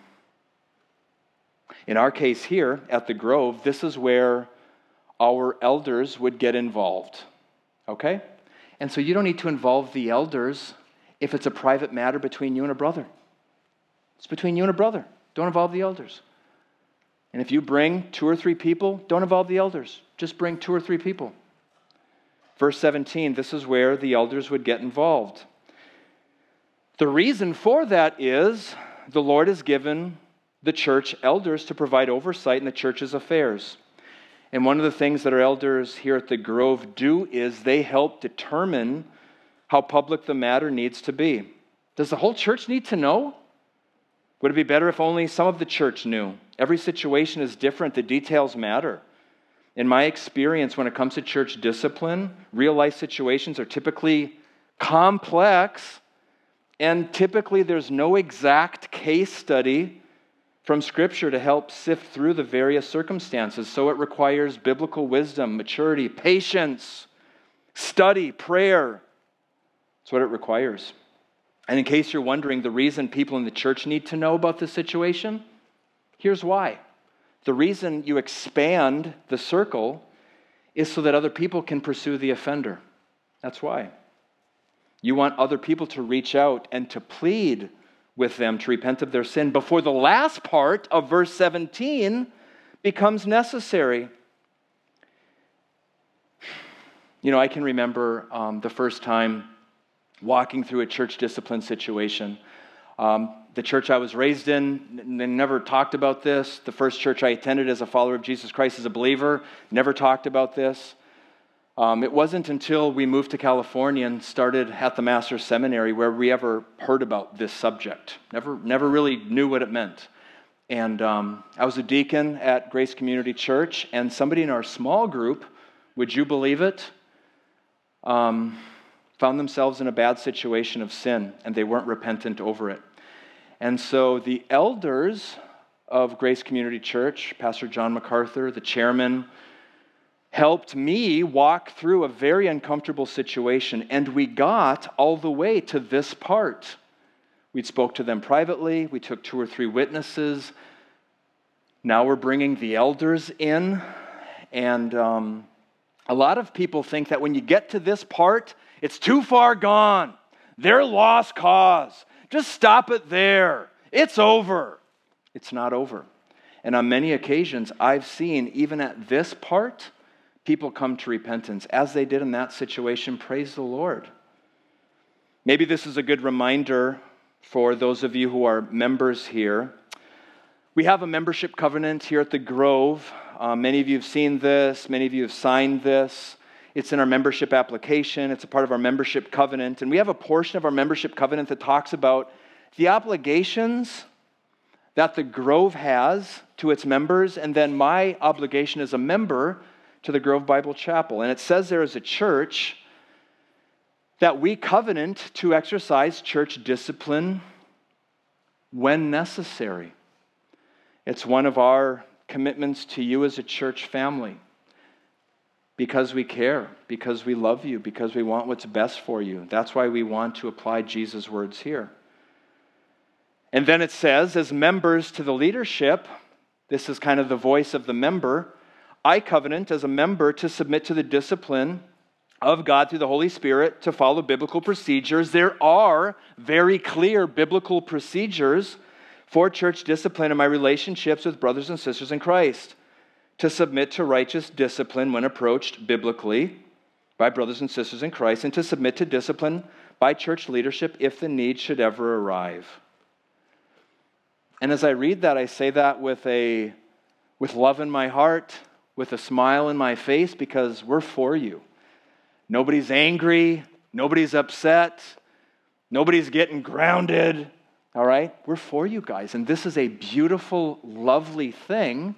in our case here at the Grove, this is where our elders would get involved. Okay? And so you don't need to involve the elders if it's a private matter between you and a brother. It's between you and a brother. Don't involve the elders. And if you bring two or three people, don't involve the elders. Just bring two or three people. Verse seventeen, this is where the elders would get involved. The reason for that is the Lord has given the church elders to provide oversight in the church's affairs. And one of the things that our elders here at the Grove do is they help determine how public the matter needs to be. Does the whole church need to know? Would it be better if only some of the church knew? Every situation is different. The details matter. In my experience, when it comes to church discipline, real-life situations are typically complex, and typically there's no exact case study from Scripture to help sift through the various circumstances. So it requires biblical wisdom, maturity, patience, study, prayer. That's what it requires. And in case you're wondering the reason people in the church need to know about this situation, here's why. The reason you expand the circle is so that other people can pursue the offender. That's why. You want other people to reach out and to plead with them to repent of their sin before the last part of verse seventeen becomes necessary. You know, I can remember um, the first time walking through a church discipline situation. Um, the church I was raised in, they never talked about this. The first church I attended as a follower of Jesus Christ as a believer, never talked about this. Um, it wasn't until we moved to California and started at the Master's Seminary where we ever heard about this subject. Never, never really knew what it meant. And um, I was a deacon at Grace Community Church, and somebody in our small group, would you believe it, um, found themselves in a bad situation of sin, and they weren't repentant over it. And so the elders of Grace Community Church, Pastor John MacArthur, the chairman, helped me walk through a very uncomfortable situation, and we got all the way to this part. We spoke to them privately. We took two or three witnesses. Now we're bringing the elders in, and um, a lot of people think that when you get to this part, it's too far gone. They're lost cause. Just stop it there. It's over. It's not over. And on many occasions, I've seen, even at this part, people come to repentance, as they did in that situation. Praise the Lord. Maybe this is a good reminder for those of you who are members here. We have a membership covenant here at the Grove. Uh, many of you have seen this. Many of you have signed this. It's in our membership application. It's a part of our membership covenant. And we have a portion of our membership covenant that talks about the obligations that the Grove has to its members, and then my obligation as a member to the Grove Bible Chapel. And it says there as a church that we covenant to exercise church discipline when necessary. It's one of our commitments to you as a church family, because we care, because we love you, because we want what's best for you. That's why we want to apply Jesus' words here. And then it says, as members to the leadership, this is kind of the voice of the member, I covenant as a member to submit to the discipline of God through the Holy Spirit, to follow biblical procedures. There are very clear biblical procedures for church discipline in my relationships with brothers and sisters in Christ. To submit to righteous discipline when approached biblically by brothers and sisters in Christ, and to submit to discipline by church leadership if the need should ever arrive. And as I read that, I say that with a with love in my heart, with a smile in my face, because we're for you. Nobody's angry. Nobody's upset. Nobody's getting grounded. All right? We're for you guys. And this is a beautiful, lovely thing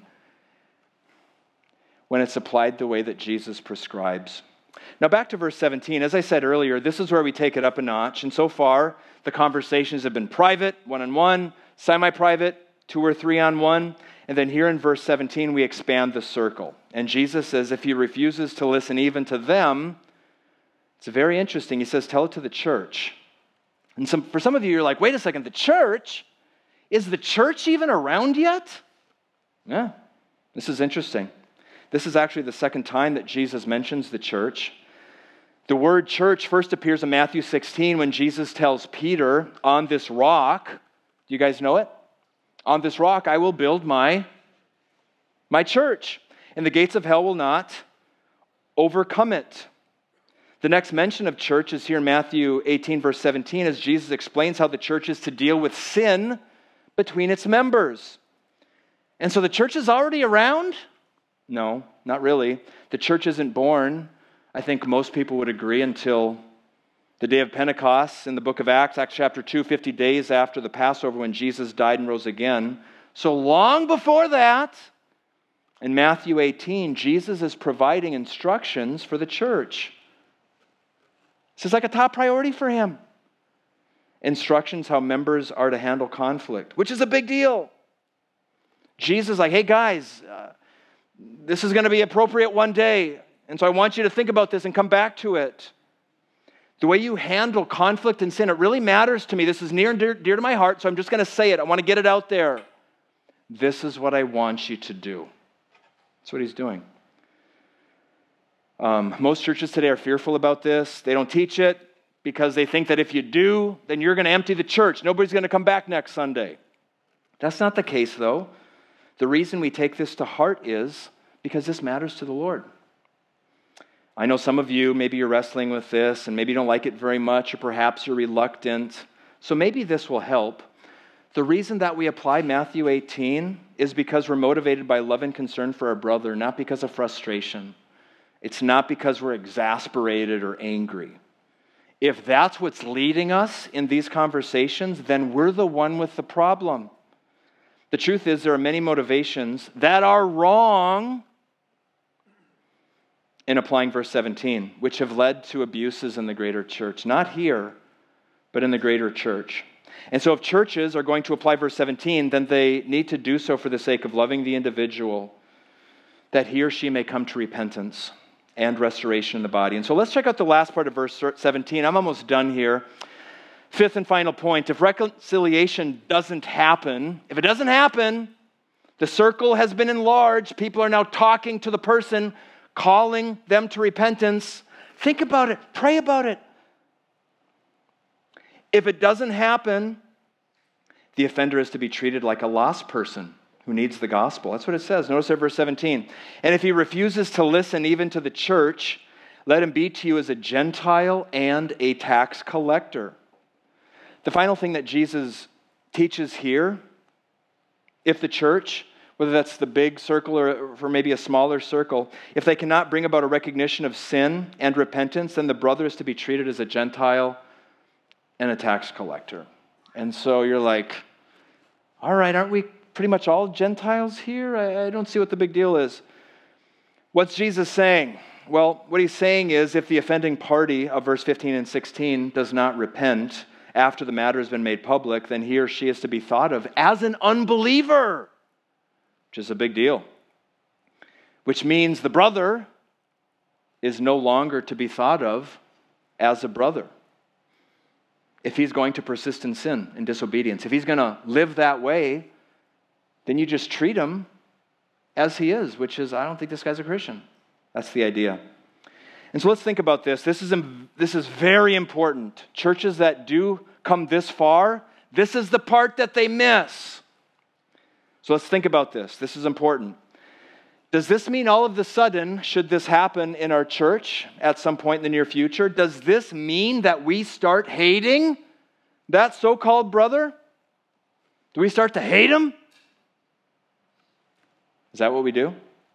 when it's applied the way that Jesus prescribes. Now back to verse seventeen. As I said earlier, this is where we take it up a notch. And so far, the conversations have been private, one-on-one, semi-private, two or three on one. And then here in verse seventeen, we expand the circle. And Jesus says if he refuses to listen even to them, it's very interesting. He says, tell it to the church. And some, for some of you, you're like, wait a second, the church? Is the church even around yet? Yeah, this is interesting. This is actually the second time that Jesus mentions the church. The word church first appears in Matthew sixteen when Jesus tells Peter, on this rock, do you guys know it? On this rock I will build my, my church, and the gates of hell will not overcome it. The next mention of church is here in Matthew eighteen, verse seventeen, as Jesus explains how the church is to deal with sin between its members. And so the church is already around? No, not really. The church isn't born, I think most people would agree, until the day of Pentecost in the book of Acts, Acts chapter two, fifty days after the Passover when Jesus died and rose again. So long before that, in Matthew eighteen, Jesus is providing instructions for the church. This is like a top priority for him. Instructions how members are to handle conflict, which is a big deal. Jesus is like, hey guys, uh, this is going to be appropriate one day, and so I want you to think about this and come back to it. The way you handle conflict and sin, it really matters to me. This is near and dear, dear to my heart, so I'm just going to say it. I want to get it out there. This is what I want you to do. That's what he's doing. Um, most churches today are fearful about this. They don't teach it because they think that if you do, then you're going to empty the church. Nobody's going to come back next Sunday. That's not the case, though. The reason we take this to heart is because this matters to the Lord. I know some of you, maybe you're wrestling with this, and maybe you don't like it very much, or perhaps you're reluctant. So maybe this will help. The reason that we apply Matthew eighteen is because we're motivated by love and concern for our brother, not because of frustration. It's not because we're exasperated or angry. If that's what's leading us in these conversations, then we're the one with the problem. The truth is, there are many motivations that are wrong in applying verse seventeen, which have led to abuses in the greater church. Not here, but in the greater church. And so if churches are going to apply verse seventeen, then they need to do so for the sake of loving the individual, that he or she may come to repentance and restoration in the body. And so let's check out the last part of verse seventeen. I'm almost done here. Fifth and final point, if reconciliation doesn't happen, if it doesn't happen, the circle has been enlarged, people are now talking to the person, calling them to repentance. Think about it, pray about it. If it doesn't happen, the offender is to be treated like a lost person who needs the gospel. That's what it says. Notice there, verse seventeen. And if he refuses to listen even to the church, let him be to you as a Gentile and a tax collector. The final thing that Jesus teaches here, if the church, whether that's the big circle or for maybe a smaller circle, if they cannot bring about a recognition of sin and repentance, then the brother is to be treated as a Gentile and a tax collector. And so you're like, all right, aren't we pretty much all Gentiles here? I, I don't see what the big deal is. What's Jesus saying? Well, what he's saying is if the offending party of verse fifteen and sixteen does not repent after the matter has been made public, then he or she is to be thought of as an unbeliever, which is a big deal. Which means the brother is no longer to be thought of as a brother. If he's going to persist in sin and disobedience, if he's going to live that way, then you just treat him as he is, which is, I don't think this guy's a Christian. That's the idea. And so let's think about this. This is, this is very important. Churches that do come this far, this is the part that they miss. So let's think about this. This is important. Does this mean all of a sudden, should this happen in our church at some point in the near future, does this mean that we start hating that so-called brother? Do we start to hate him? Is that what we do?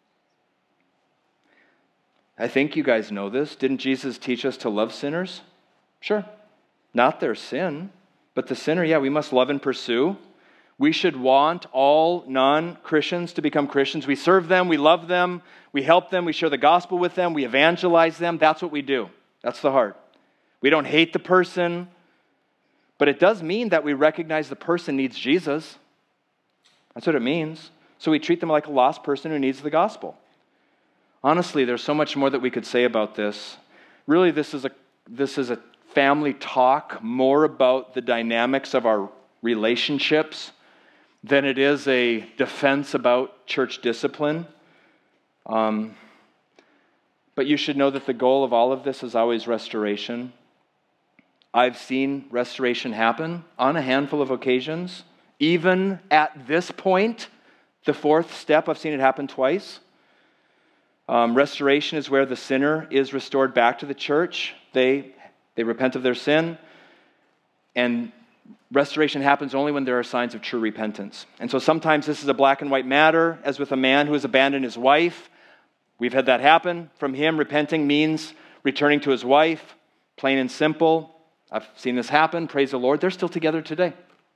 I think you guys know this. Didn't Jesus teach us to love sinners? Sure. Not their sin, but the sinner, yeah, we must love and pursue. We should want all non-Christians to become Christians. We serve them, we love them, we help them, we share the gospel with them, we evangelize them. That's what we do. That's the heart. We don't hate the person, but it does mean that we recognize the person needs Jesus. That's what it means. So we treat them like a lost person who needs the gospel. Honestly, there's so much more that we could say about this. Really, this is a this is a family talk more about the dynamics of our relationships than it is a defense about church discipline. Um, but you should know that the goal of all of this is always restoration. I've seen restoration happen on a handful of occasions. Even at this point, the fourth step, I've seen it happen twice. Um, restoration is where the sinner is restored back to the church. They, they repent of their sin, and restoration happens only when there are signs of true repentance. And so sometimes this is a black and white matter, as with a man who has abandoned his wife. We've had that happen. From him, repenting means returning to his wife, plain and simple. I've seen this happen. Praise the Lord. They're still together today.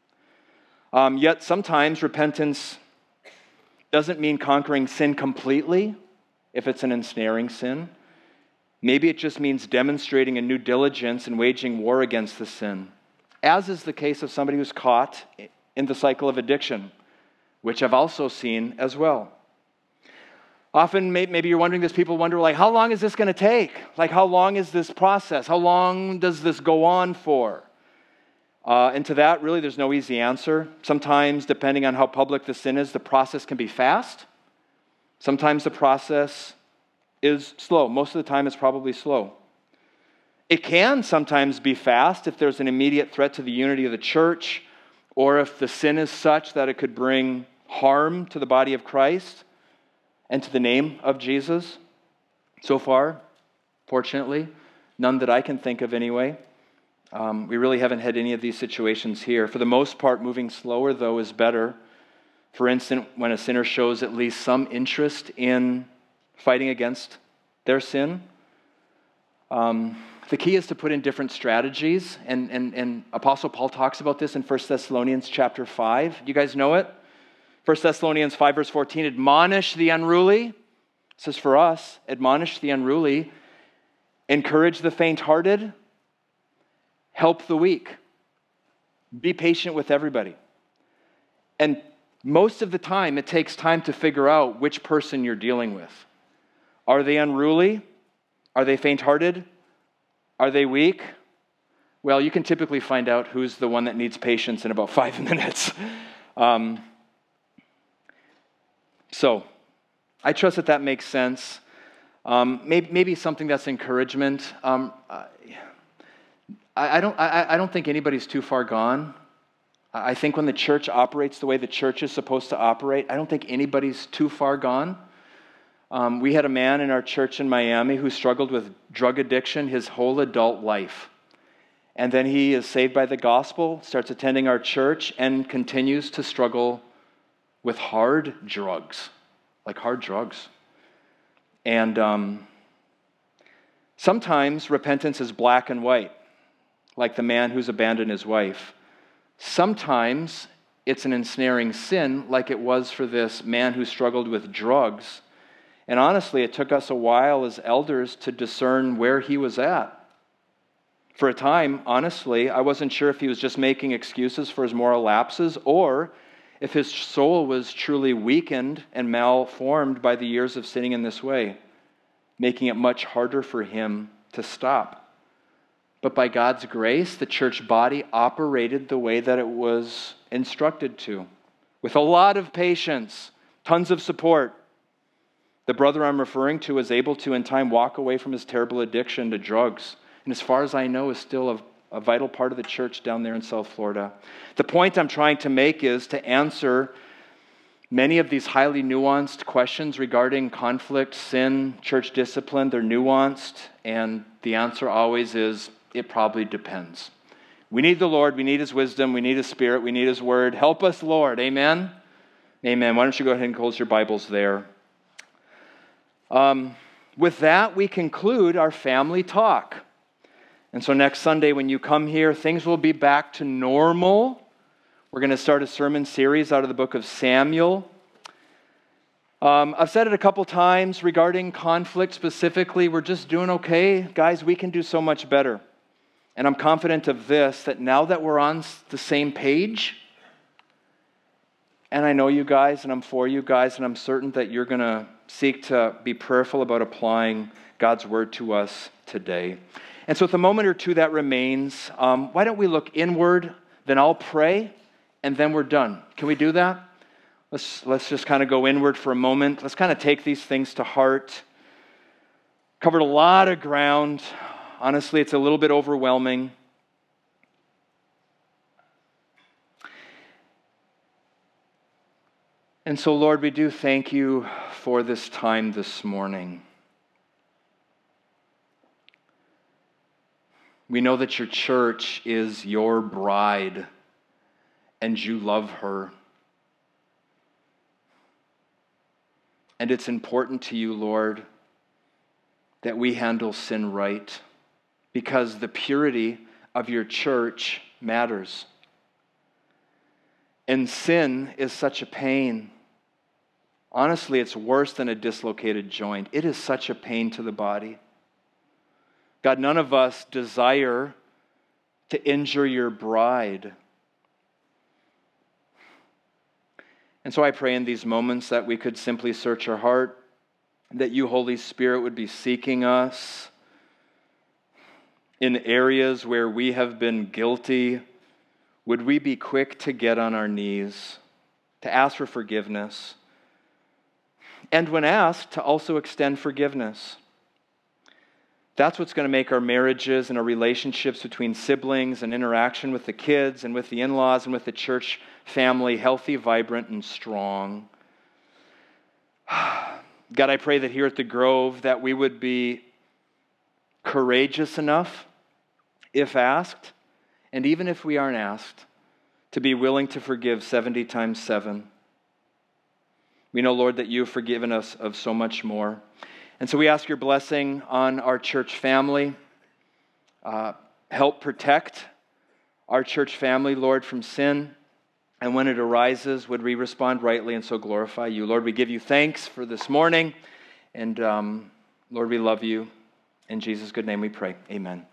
Um, yet sometimes repentance doesn't mean conquering sin completely if it's an ensnaring sin. Maybe it just means demonstrating a new diligence in waging war against the sin, as is the case of somebody who's caught in the cycle of addiction, which I've also seen as well. Often, maybe you're wondering this, people wonder, like, how long is this going to take? Like, how long is this process? How long does this go on for? Uh, and to that, really, there's no easy answer. Sometimes, depending on how public the sin is, the process can be fast. Sometimes the process is slow. Most of the time it's probably slow. It can sometimes be fast if there's an immediate threat to the unity of the church, or if the sin is such that it could bring harm to the body of Christ and to the name of Jesus. So far, fortunately, none that I can think of anyway. Um, we really haven't had any of these situations here. For the most part, moving slower, though, is better. For instance, when a sinner shows at least some interest in fighting against their sin. Um, the key is to put in different strategies, and, and, and Apostle Paul talks about this in First Thessalonians chapter five. You guys know it? First Thessalonians five, verse fourteen, admonish the unruly. This is for us. Admonish the unruly. Encourage the faint-hearted. Help the weak. Be patient with everybody. And most of the time, it takes time to figure out which person you're dealing with. Are they unruly? Are they faint-hearted? Are they weak? Well, you can typically find out who's the one that needs patience in about five minutes. Um, so, I trust that that makes sense. Um, maybe, maybe something that's encouragement. Um, I, I, don't, I, I don't think anybody's too far gone. I think when the church operates the way the church is supposed to operate, I don't think anybody's too far gone. Um, we had a man in our church in Miami who struggled with drug addiction his whole adult life. And then he is saved by the gospel, starts attending our church, and continues to struggle with hard drugs, like hard drugs. And um, sometimes repentance is black and white, like the man who's abandoned his wife. Sometimes it's an ensnaring sin, like it was for this man who struggled with drugs. And honestly, it took us a while as elders to discern where he was at. For a time, honestly, I wasn't sure if he was just making excuses for his moral lapses or if his soul was truly weakened and malformed by the years of sinning in this way, making it much harder for him to stop. But by God's grace, the church body operated the way that it was instructed to, with a lot of patience, tons of support. The brother I'm referring to was able to, in time, walk away from his terrible addiction to drugs. And as far as I know, is still a, a vital part of the church down there in South Florida. The point I'm trying to make is to answer many of these highly nuanced questions regarding conflict, sin, church discipline. They're nuanced, and the answer always is, it probably depends. We need the Lord. We need His wisdom. We need His Spirit. We need His Word. Help us, Lord. Amen? Amen. Why don't you go ahead and close your Bibles there. Um, with that, we conclude our family talk. And so next Sunday when you come here, things will be back to normal. We're going to start a sermon series out of the book of Samuel. Um, I've said it a couple times regarding conflict specifically. We're just doing okay. Guys, we can do so much better. And I'm confident of this, that now that we're on the same page, and I know you guys, and I'm for you guys, and I'm certain that you're going to seek to be prayerful about applying God's word to us today. And so with a moment or two that remains, um, why don't we look inward, then I'll pray, and then we're done. Can we do that? Let's, let's just kind of go inward for a moment. Let's kind of take these things to heart. Covered a lot of ground. Honestly, it's a little bit overwhelming. And so, Lord, we do thank you for this time this morning. We know that your church is your bride, and you love her. And it's important to you, Lord, that we handle sin right, because the purity of your church matters. And sin is such a pain. Honestly, it's worse than a dislocated joint. It is such a pain to the body. God, none of us desire to injure your bride. And so I pray in these moments that we could simply search our heart, that you, Holy Spirit, would be seeking us in areas where we have been guilty. Would we be quick to get on our knees, to ask for forgiveness? And when asked, to also extend forgiveness. That's what's going to make our marriages and our relationships between siblings and interaction with the kids and with the in-laws and with the church family healthy, vibrant, and strong. God, I pray that here at the Grove that we would be courageous enough, if asked, and even if we aren't asked, to be willing to forgive seventy times seven. We know, Lord, that you have forgiven us of so much more. And so we ask your blessing on our church family. Uh, help protect our church family, Lord, from sin. And when it arises, would we respond rightly and so glorify you? Lord, we give you thanks for this morning. And um, Lord, we love you. In Jesus' good name we pray. Amen.